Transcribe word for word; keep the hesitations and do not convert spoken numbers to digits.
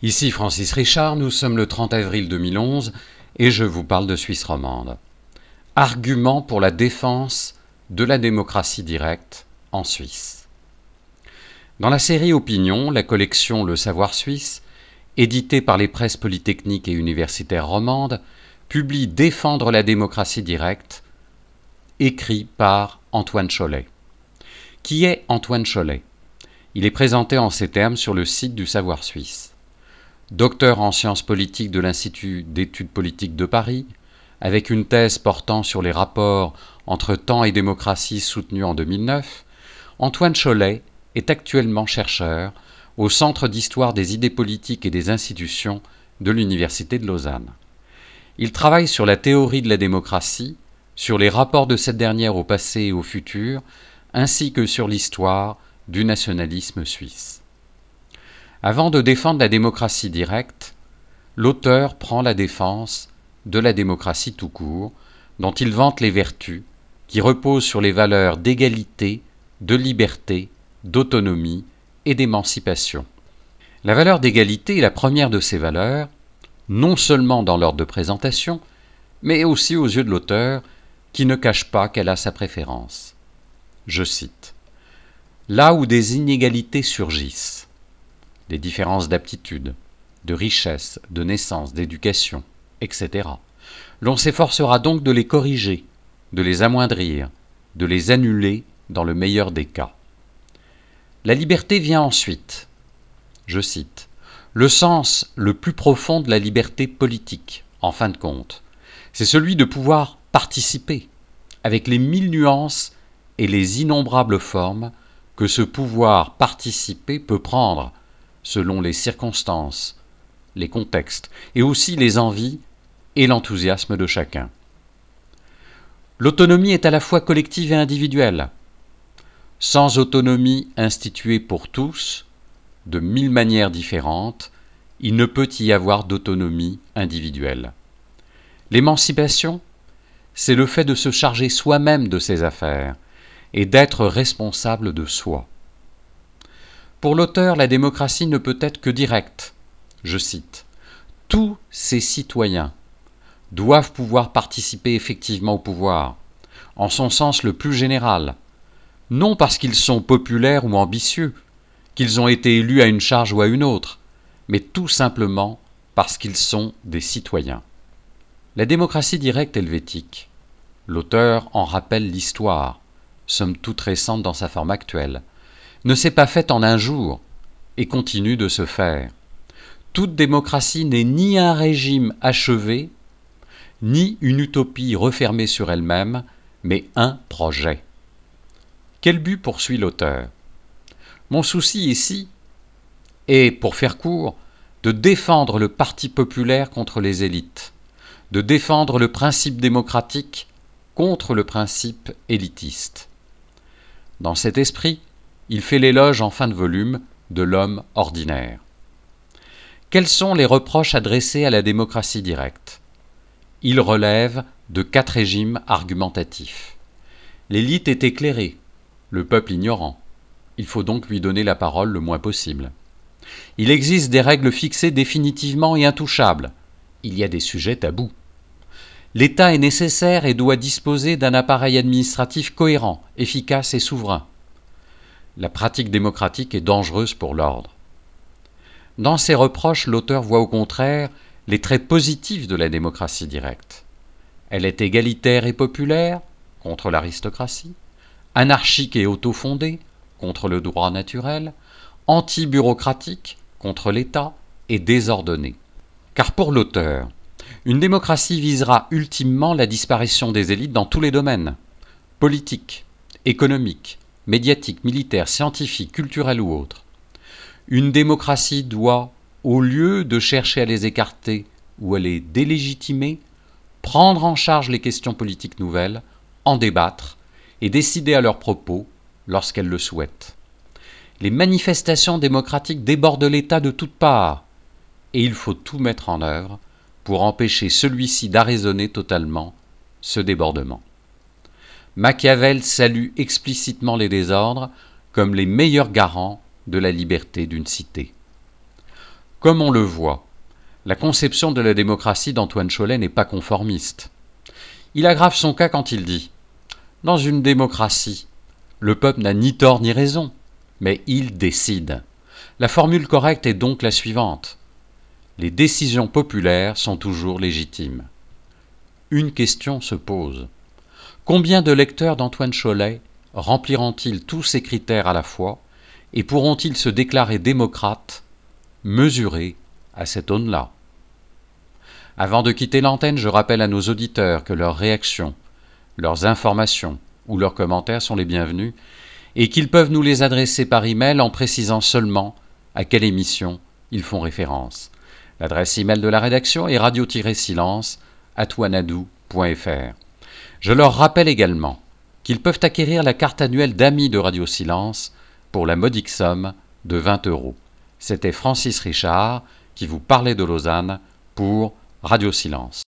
Ici Francis Richard, nous sommes le trente avril deux mille onze et je vous parle de Suisse romande. Argument pour la défense de la démocratie directe en Suisse. Dans la série Opinion, la collection Le Savoir Suisse, éditée par les presses polytechniques et universitaires romandes, publie Défendre la démocratie directe, écrit par Antoine Chollet. Qui est Antoine Chollet ? Il est présenté en ces termes sur le site du Savoir Suisse. Docteur en sciences politiques de l'Institut d'études politiques de Paris, avec une thèse portant sur les rapports entre temps et démocratie soutenue en deux mille neuf, Antoine Chollet est actuellement chercheur au Centre d'histoire des idées politiques et des institutions de l'Université de Lausanne. Il travaille sur la théorie de la démocratie, sur les rapports de cette dernière au passé et au futur, ainsi que sur l'histoire du nationalisme suisse. Avant de défendre la démocratie directe, l'auteur prend la défense de la démocratie tout court, dont il vante les vertus, qui reposent sur les valeurs d'égalité, de liberté, d'autonomie et d'émancipation. La valeur d'égalité est la première de ces valeurs, non seulement dans l'ordre de présentation, mais aussi aux yeux de l'auteur, qui ne cache pas qu'elle a sa préférence. Je cite : « Là où des inégalités surgissent, des différences d'aptitude, de richesse, de naissance, d'éducation, et cetera, l'on s'efforcera donc de les corriger, de les amoindrir, de les annuler dans le meilleur des cas. La liberté vient ensuite. Je cite : « Le sens le plus profond de la liberté politique, en fin de compte, c'est celui de pouvoir participer, avec les mille nuances et les innombrables formes que ce pouvoir participer peut prendre selon les circonstances, les contextes, et aussi les envies et l'enthousiasme de chacun. L'autonomie est à la fois collective et individuelle. Sans autonomie instituée pour tous, de mille manières différentes, il ne peut y avoir d'autonomie individuelle. L'émancipation, c'est le fait de se charger soi-même de ses affaires et d'être responsable de soi. Pour l'auteur, la démocratie ne peut être que directe. Je cite : « Tous ces citoyens doivent pouvoir participer effectivement au pouvoir, en son sens le plus général, non parce qu'ils sont populaires ou ambitieux, qu'ils ont été élus à une charge ou à une autre, mais tout simplement parce qu'ils sont des citoyens. » La démocratie directe helvétique, l'auteur en rappelle l'histoire, somme toute récente dans sa forme actuelle, ne s'est pas faite en un jour et continue de se faire. Toute démocratie n'est ni un régime achevé, ni une utopie refermée sur elle-même, mais un projet. Quel but poursuit l'auteur ? Mon souci ici est, pour faire court, de défendre le parti populaire contre les élites, de défendre le principe démocratique contre le principe élitiste. Dans cet esprit, il fait l'éloge en fin de volume de l'homme ordinaire. Quels sont les reproches adressés à la démocratie directe ? Il relève de quatre régimes argumentatifs. L'élite est éclairée, le peuple ignorant. Il faut donc lui donner la parole le moins possible. Il existe des règles fixées définitivement et intouchables. Il y a des sujets tabous. L'État est nécessaire et doit disposer d'un appareil administratif cohérent, efficace et souverain. La pratique démocratique est dangereuse pour l'ordre. Dans ses reproches, l'auteur voit au contraire les traits positifs de la démocratie directe. Elle est égalitaire et populaire, contre l'aristocratie, anarchique et auto-fondée, contre le droit naturel, anti-bureaucratique, contre l'État, et désordonnée. Car pour l'auteur, une démocratie visera ultimement la disparition des élites dans tous les domaines, politiques, économiques, médiatiques, militaires, scientifiques, culturels ou autres. Une démocratie doit, au lieu de chercher à les écarter ou à les délégitimer, prendre en charge les questions politiques nouvelles, en débattre et décider à leur propos lorsqu'elle le souhaite. Les manifestations démocratiques débordent l'État de toutes parts, et il faut tout mettre en œuvre pour empêcher celui-ci d'arraisonner totalement ce débordement. Machiavel salue explicitement les désordres comme les meilleurs garants de la liberté d'une cité. Comme on le voit, la conception de la démocratie d'Antoine Chollet n'est pas conformiste. Il aggrave son cas quand il dit « Dans une démocratie, le peuple n'a ni tort ni raison, mais il décide. La formule correcte est donc la suivante. Les décisions populaires sont toujours légitimes. » Une question se pose. Combien de lecteurs d'Antoine Chollet rempliront-ils tous ces critères à la fois et pourront-ils se déclarer démocrates, mesurés à cette aune-là? Avant de quitter l'antenne, je rappelle à nos auditeurs que leurs réactions, leurs informations ou leurs commentaires sont les bienvenus et qu'ils peuvent nous les adresser par email en précisant seulement à quelle émission ils font référence. L'adresse email de la rédaction est radio-silence arobase wanadoo point f r. Je leur rappelle également qu'ils peuvent acquérir la carte annuelle d'amis de Radio Silence pour la modique somme de vingt euros. C'était Francis Richard qui vous parlait de Lausanne pour Radio Silence.